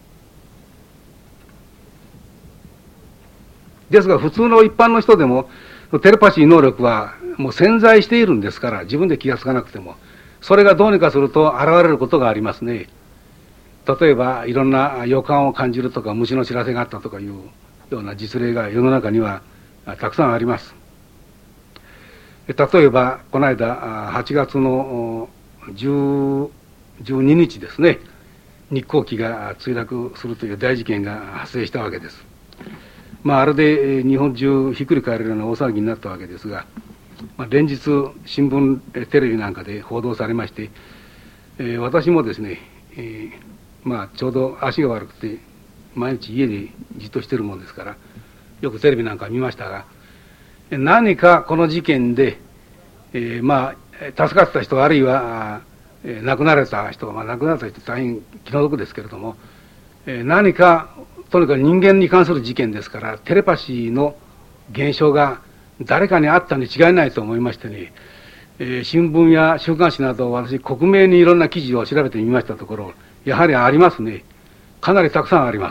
ですが普通の一般の人でもテレパシー能力はもう潜在しているんですから、自分で気がつかなくてもそれがどうにかすると現れることがありますね。例えばいろんな予感を感じるとか、虫の知らせがあったとかいうような実例が世の中にはたくさんあります。例えばこの間8月の12日ですね、日航機が墜落するという大事件が発生したわけです。あれで日本中ひっくり返るような大騒ぎになったわけですが、連日新聞テレビなんかで報道されまして、私もですね、ちょうど足が悪くて毎日家でじっとしてるもんですからよくテレビなんか見ましたが、何かこの事件で、助かった人、あるいは亡くなられた人、亡くなられた人大変気の毒ですけれども、何かとにかく人間に関する事件ですから、テレパシーの現象が誰かにあったに違いないと思いましてね、新聞や週刊誌など私克明にいろんな記事を調べてみましたところ、やはりありますね。かなりたくさんあります。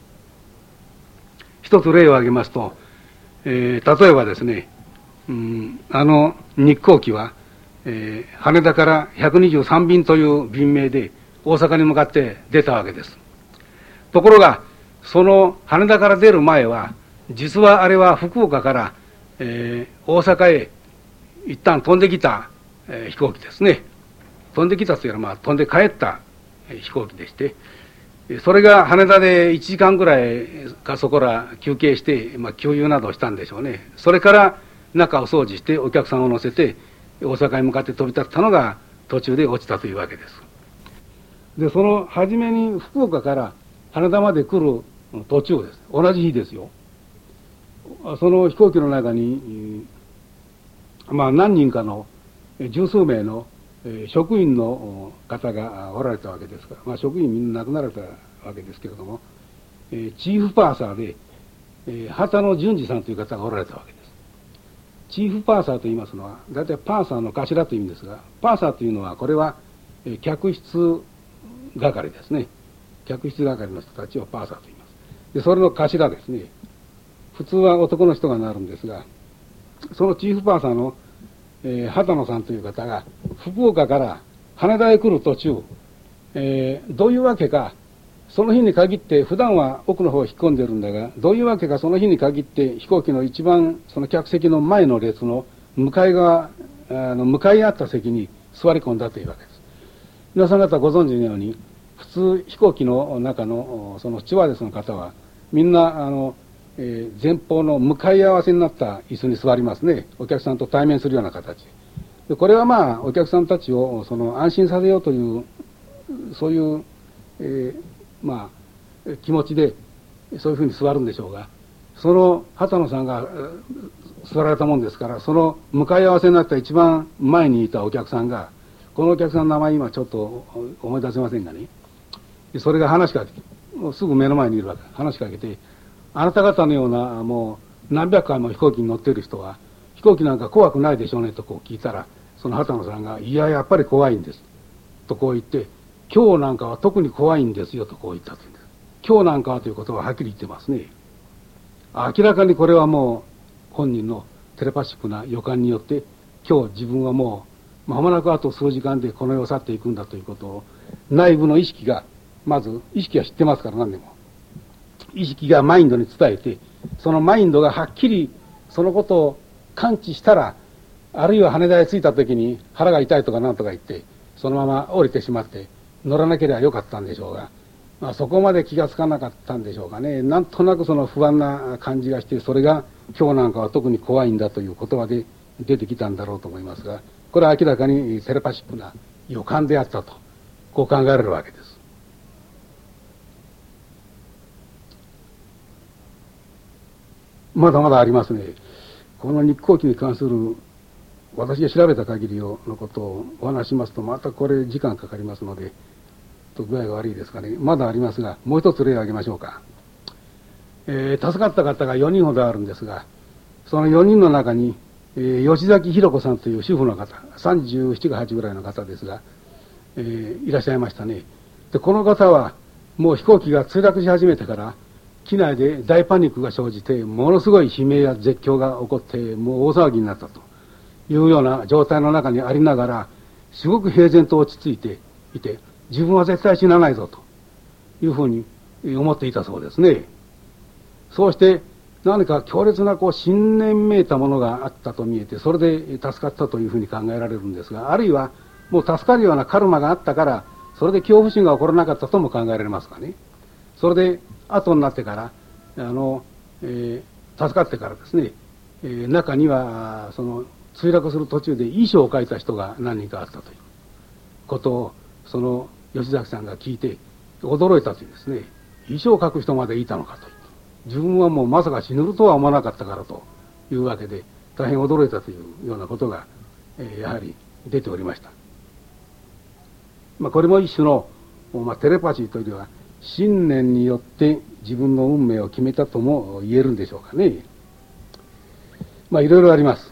一つ例を挙げますと、例えばですね、日航機は、羽田から123便という便名で大阪に向かって出たわけです。ところがその羽田から出る前は、実はあれは福岡から、大阪へ一旦飛んできた、飛行機ですね。飛んできたというのは、飛んで帰った飛行機でして、それが羽田で1時間ぐらいかそこら休憩して、給油などをしたんでしょうね。それから中を掃除してお客さんを乗せて大阪に向かって飛び立ったのが途中で落ちたというわけです。で、その初めに福岡から羽田まで来る途中です。同じ日ですよ。その飛行機の中に、何人かの十数名の職員の方がおられたわけですから、職員みんな亡くなられたわけですけれども、チーフパーサーで畑野淳二さんという方がおられたわけです。チーフパーサーと言いますのは、大体パーサーの頭という意味ですが、パーサーというのはこれは客室係ですね。客室係の人たちをパーサーと言います。で、それの頭ですね。普通は男の人がなるんですが、そのチーフパーサーの、畑野さんという方が福岡から羽田へ来る途中、どういうわけかその日に限って、普段は奥の方を引っ込んでるんだが、どういうわけかその日に限って飛行機の一番その客席の前の列の向かい側向かい合った席に座り込んだというわけです。皆さん方ご存知のように、普通飛行機の中のそのスチュワーデスの方はみんな前方の向かい合わせになった椅子に座りますね。お客さんと対面するような形で、これはお客さんたちをその安心させようというそういう、気持ちでそういうふうに座るんでしょうが、その畑野さんが座られたもんですから、その向かい合わせになった一番前にいたお客さんが、このお客さんの名前今ちょっと思い出せませんがね、それが話しかけて、もうすぐ目の前にいるわけ、話しかけて、あなた方のようなもう何百回も飛行機に乗っている人は飛行機なんか怖くないでしょうねとこう聞いたら、その畑野さんが、いややっぱり怖いんですとこう言って、今日なんかは特に怖いんですよとこう言ったというんです。今日なんかはということははっきり言ってますね。明らかにこれはもう本人のテレパシックな予感によって、今日自分はもう間もなくあと数時間でこの世を去っていくんだということを、内部の意識が、まず意識は知ってますから、何でも意識がマインドに伝えて、そのマインドがはっきりそのことを感知したら、あるいは羽田へ着いた時に腹が痛いとか何とか言ってそのまま降りてしまって乗らなければよかったんでしょうが、そこまで気がつかなかったんでしょうかね。なんとなくその不安な感じがして、それが今日なんかは特に怖いんだという言葉で出てきたんだろうと思いますが、これは明らかにテレパシックな予感であったと、こう考えられるわけです。まだまだありますね。この日航機に関する私が調べた限りのことをお話ししますと、またこれ時間かかりますので、具合が悪いですかね。まだありますが、もう一つ例を挙げましょうか。助かった方が4人ほどあるんですが、その4人の中に吉崎弘子さんという主婦の方、37か8ぐらいの方ですが、いらっしゃいましたね。で、この方は、もう飛行機が墜落し始めてから、機内で大パニックが生じて、ものすごい悲鳴や絶叫が起こって、もう大騒ぎになったというような状態の中にありながら、すごく平然と落ち着いていて、自分は絶対死なないぞというふうに思っていたそうですね。そうして、何か強烈な信念めいたものがあったと見えて、それで助かったというふうに考えられるんですが、あるいはもう助かるようなカルマがあったから、それで恐怖心が起こらなかったとも考えられますかね。それで後になってから助かってからですね、中にはその墜落する途中で遺書を書いた人が何人かあったということを、その吉崎さんが聞いて驚いたというですね、遺書を書く人までいたのかという、自分はもうまさか死ぬとは思わなかったからというわけで、大変驚いたというようなことが、やはり出ておりました。これも一種の、テレパシーというよりは信念によって自分の運命を決めたとも言えるんでしょうかね。いろいろあります。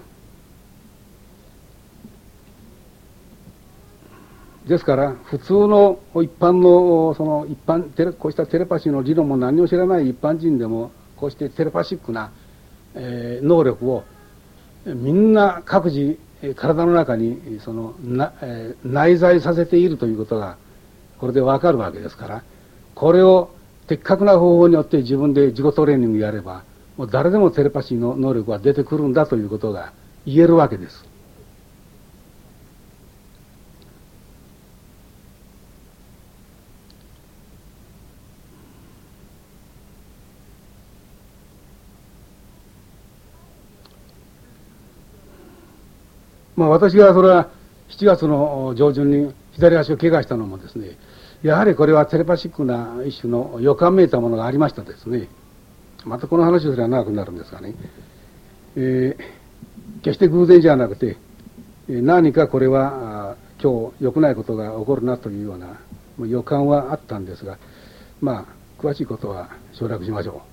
ですから普通の一般のこうしたテレパシーの理論も何も知らない一般人でも、こうしてテレパシックな、能力をみんな各自体の中に内在させているということがこれでわかるわけですから、これを的確な方法によって自分で自己トレーニングやれば、もう誰でもテレパシーの能力が出てくるんだということが言えるわけです。私がそれは7月の上旬に左足を怪我したのもですね、やはりこれはテレパシックな一種の予感めいたものがありましたですね。またこの話をすれば長くなるんですがね、決して偶然じゃなくて、何かこれは今日良くないことが起こるなというような予感はあったんですが、詳しいことは省略しましょう。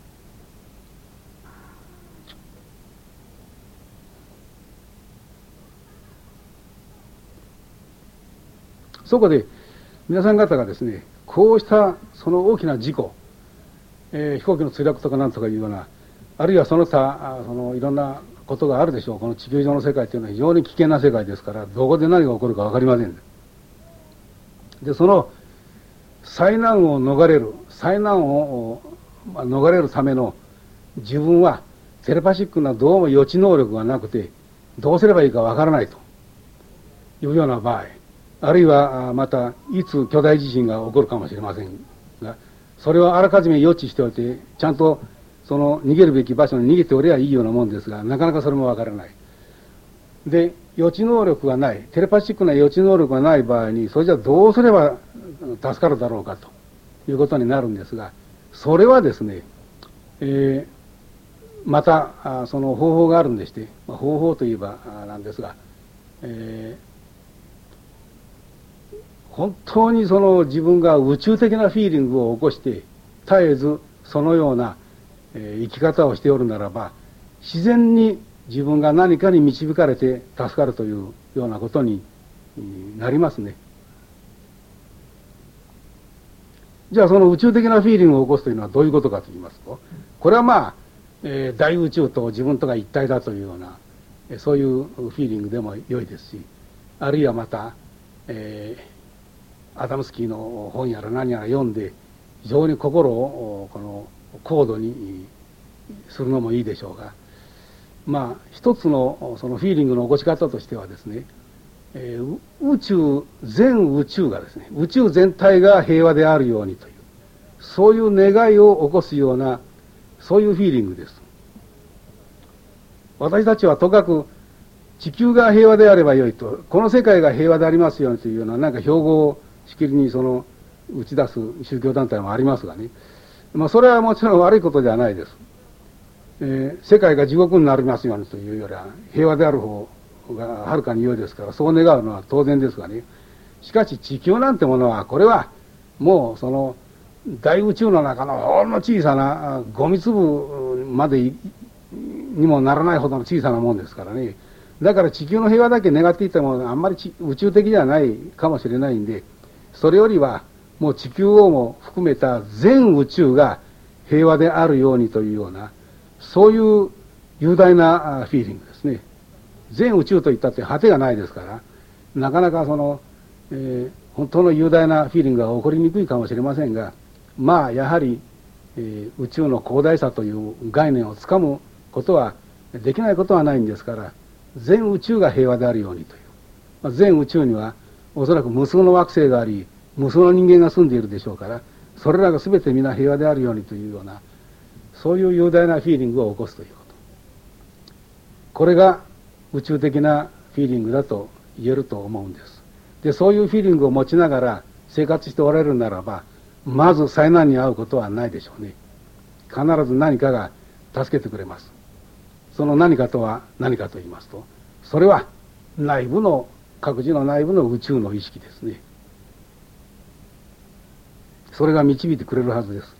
そこで皆さん方がですね、こうしたその大きな事故、飛行機の墜落とかなんとかいうような、あるいはその他いろんなことがあるでしょう。この地球上の世界というのは非常に危険な世界ですから、どこで何が起こるか分かりません。で、その災難を逃れるための自分はテレパシックなどうも予知能力がなくて、どうすればいいか分からないというような場合、あるいはまたいつ巨大地震が起こるかもしれませんが、それをあらかじめ予知しておいて、ちゃんとその逃げるべき場所に逃げておればいいようなもんですが、なかなかそれもわからない。で、予知能力がない、テレパシックな予知能力がない場合に、それじゃどうすれば助かるだろうかということになるんですが、それはですね、またその方法があるんでして、方法といえばなんですが、本当にその自分が宇宙的なフィーリングを起こして絶えずそのような生き方をしておるならば、自然に自分が何かに導かれて助かるというようなことになりますね。じゃあその宇宙的なフィーリングを起こすというのはどういうことかと言いますと、これは大宇宙と自分とが一体だというようなそういうフィーリングでも良いですし、あるいはまた、アダムスキーの本やら何やら読んで非常に心をこの高度にするのもいいでしょうが、一つのそのフィーリングの起こし方としてはですね、全宇宙がですね、宇宙全体が平和であるようにという、そういう願いを起こすようなそういうフィーリングです。私たちはとかく地球が平和であればよいと、この世界が平和でありますようにというような標語をしきりに打ち出す宗教団体もありますがね、それはもちろん悪いことではないです。世界が地獄になりますようにというよりは平和である方がはるかに良いですから、そう願うのは当然ですがね。しかし地球なんてものは、これはもうその大宇宙の中のほんの小さなゴミ粒までにもならないほどの小さなもんですからね。だから地球の平和だけ願っていてもあんまり宇宙的ではないかもしれないんで、それよりはもう地球をも含めた全宇宙が平和であるようにというような、そういう雄大なフィーリングですね。全宇宙といったって果てがないですから、なかなかその、本当の雄大なフィーリングが起こりにくいかもしれませんが、まあやはり、宇宙の広大さという概念をつかむことはできないことはないんですから、全宇宙が平和であるようにという、全宇宙にはおそらく無数の惑星があり、無数の人間が住んでいるでしょうから、それらが全て皆平和であるようにというような、そういう雄大なフィーリングを起こすということ、これが宇宙的なフィーリングだと言えると思うんです。で、そういうフィーリングを持ちながら生活しておられるならば、まず災難に遭うことはないでしょうね。必ず何かが助けてくれます。その何かとは何かと言いますと、それは内部の、各自の内部の宇宙の意識ですね。それが導いてくれるはずです。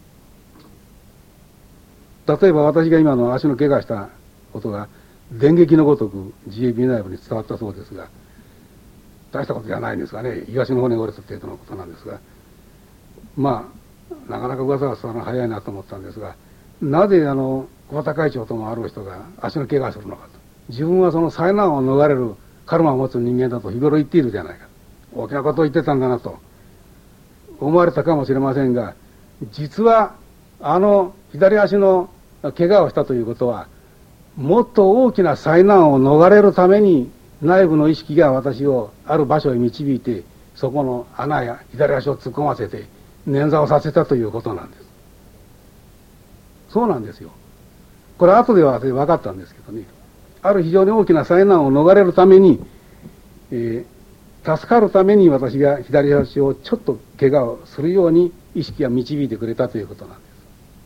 例えば私が今の足の怪我したことが電撃のごとく GAB 内部に伝わったそうですが、大したことじゃないんですがね、東の骨が折れた程度のことなんですが、まあなかなか噂が伝わるの早いなと思ったんですが、なぜ小畑会長ともある人が足の怪我をするのかと。自分はその災難を逃れるカルマを持つ人間だと日頃言っているじゃないか。大きなことを言ってたんだなと思われたかもしれませんが、実は左足の怪我をしたということは、もっと大きな災難を逃れるために内部の意識が私をある場所へ導いて、そこの穴や左足を突っ込ませて捻挫をさせたということなんです。そうなんですよ。これ後では分かったんですけどね、ある非常に大きな災難を逃れるために、助かるために私が左足をちょっと怪我をするように意識が導いてくれたということなんです。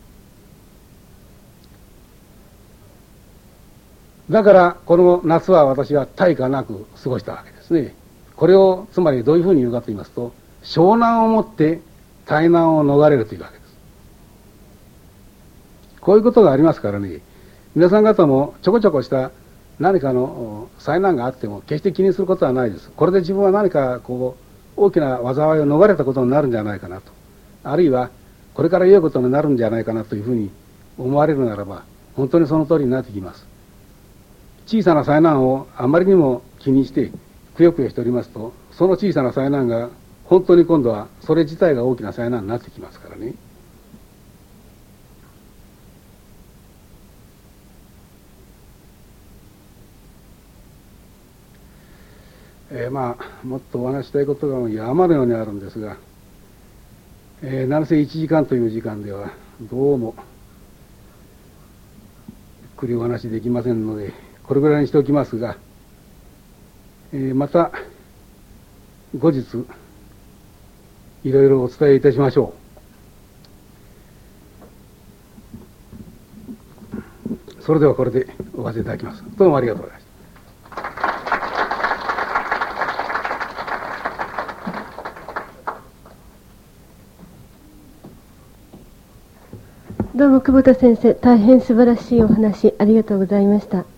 だからこの夏は私は大過なく過ごしたわけですね。これをつまりどういうふうに言うかと言いますと、湘南をもって大難を逃れるというわけです。こういうことがありますからね、皆さん方もちょこちょこした何かの災難があっても決して気にすることはないです。これで自分は何か大きな災いを逃れたことになるんじゃないかなと、あるいはこれから良いことになるんじゃないかなというふうに思われるならば、本当にその通りになってきます。小さな災難をあまりにも気にしてくよくよしておりますと、その小さな災難が本当に今度はそれ自体が大きな災難になってきますからね。まあもっとお話したいことが山のようにあるんですが、何せ1時間という時間ではどうもゆっくりお話できませんので、これぐらいにしておきますが、また後日いろいろお伝えいたしましょう。それではこれで終わらせていただきます。どうもありがとうございました。 どうも久保田先生、大変素晴らしいお話ありがとうございました。